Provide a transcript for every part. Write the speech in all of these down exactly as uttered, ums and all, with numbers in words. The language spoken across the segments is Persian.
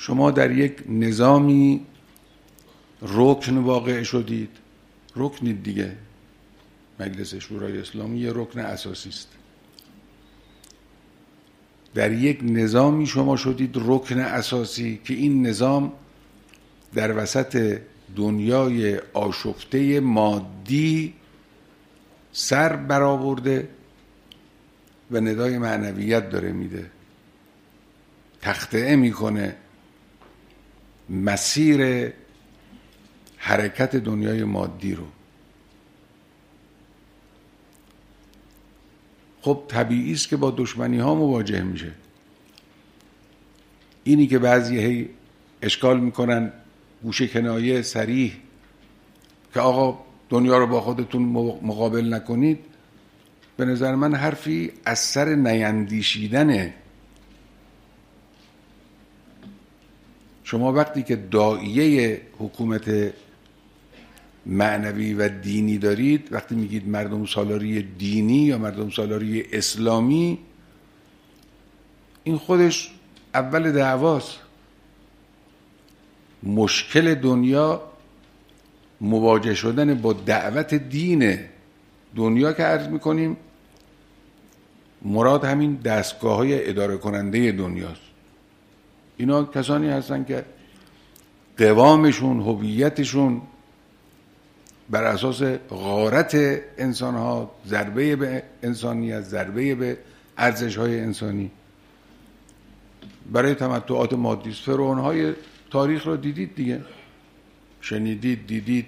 شما در یک نظامی رکن واقع شدید. رکنید دیگه. مجلس شورای اسلامی یه رکن اساسی است. در یک نظامی شما شدید رکن اساسی که این نظام در وسط دنیای آشفته مادی سر برآورده و ندای معنویت داره میده، تخطئه میکنه مسیر حرکت دنیای مادی رو. خب طبیعی است که با دشمنی ها مواجه میشه. اینی که بعضی هی اشکال میکنن گوشه کنایه صریح که آقا دنیا رو با خودتون مقابل نکنید، به نظر من حرفی از سر نیندیشیدنه. شما وقتی که داعیه حکومت معنوی و دینی دارید، وقتی میگید مردم سالاری دینی یا مردم سالاری اسلامی، این خودش اول دعواست. مشکل دنیا مواجه شدن با دعوت دینه. دنیا که عرض میکنیم مراد همین دستگاه های اداره کننده دنیاست. اینا کسانی هستن که قوامشون، هویتشون بر اساس غارت انسان ها، ضربه به انسانیت، ضربه به ارزش های انسانی برای تمتعات مادی است. فرعون های تاریخ رو دیدید دیگه، شنیدید، دیدید.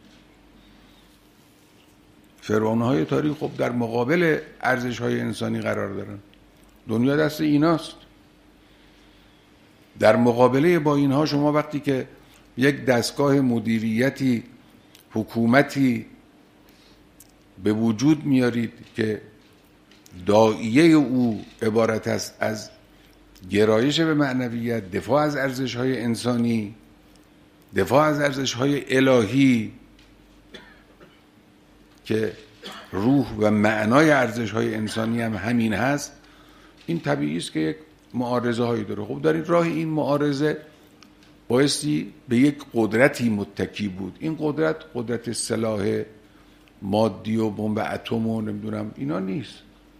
فرعون های تاریخ خب در مقابل ارزش های انسانی قرار دارن. دنیا دست ایناست. در مقابله با اینها شما وقتی که یک دستگاه مدیریتی، حکومتی به وجود میارید که داعیه او عبارت است از گرایش به معنویت، دفاع از ارزش‌های انسانی، دفاع از ارزش‌های الهی که روح و معنای ارزش‌های انسانی هم همین هست، این طبیعی است که یک معارضه هایی داره. خب در این راه این معارضه بایستی به یک قدرتی متکی بود. این قدرت قدرت سلاح مادی و بمب اتم و نمیدونم اینا نیست.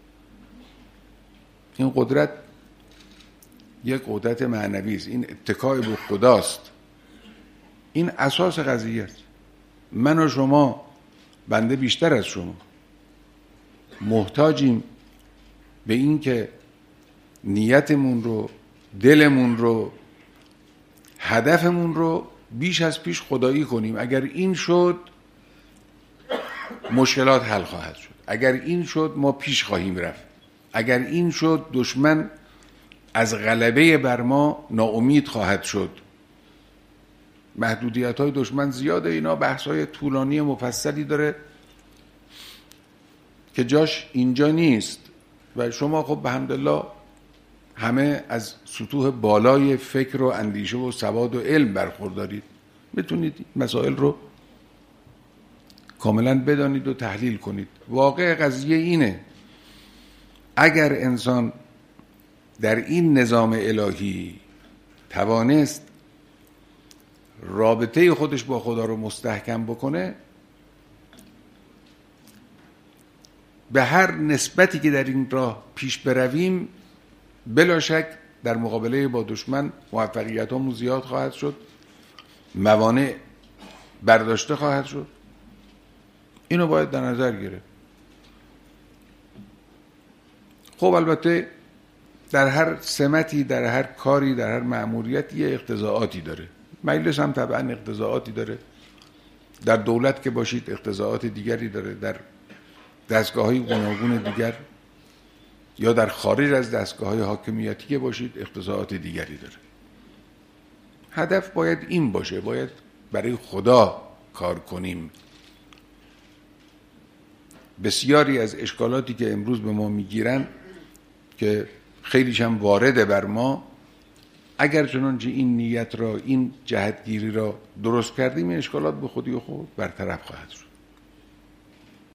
این قدرت یک قدرت معنوی است. این اتکای به خداست. این اساس قضیه است. من و شما، بنده بیشتر از شما، محتاجیم به این که نیتمون رو، دلمون رو، هدفمون رو بیش از پیش خدایی کنیم. اگر این شد مشکلات حل خواهد شد. اگر این شد ما پیش خواهیم رفت. اگر این شد دشمن از غلبه بر ما ناامید خواهد شد. محدودیت های دشمن زیاده. اینا بحث های طولانی مفصلی داره که جاش اینجا نیست. و شما خب به حمدالله همه از سطوح بالای فکر و اندیشه و سواد و علم برخوردارید. بتونید مسائل رو کاملا بدانید و تحلیل کنید. واقع قضیه اینه، اگر انسان در این نظام الهی توانست رابطه خودش با خدا رو مستحکم بکنه، به هر نسبتی که در این راه پیش برویم بلا شک در مقابله با دشمن موفقیت همون زیاد خواهد شد، موانع برداشته خواهد شد. اینو باید در نظر گرفت. خب البته در هر سمتی، در هر کاری، در هر مأموریتی یه اقتضاعاتی داره. مجلس هم طبعا اقتضاعاتی داره. در دولت که باشید اقتضاعات دیگری داره. در دستگاه‌های گوناگون دیگر یا در خارج از دستگاه‌های حاکمیتی که باشید اقتضاعات دیگری داره. هدف باید این باشه، باید برای خدا کار کنیم. بسیاری از اشکالاتی که امروز به ما میگیرن که خیلیش هم وارده بر ما، اگر چنانچه این نیت را، این جهتگیری را درست کردیم، این اشکالات به خودی خود برطرف خواهد شد.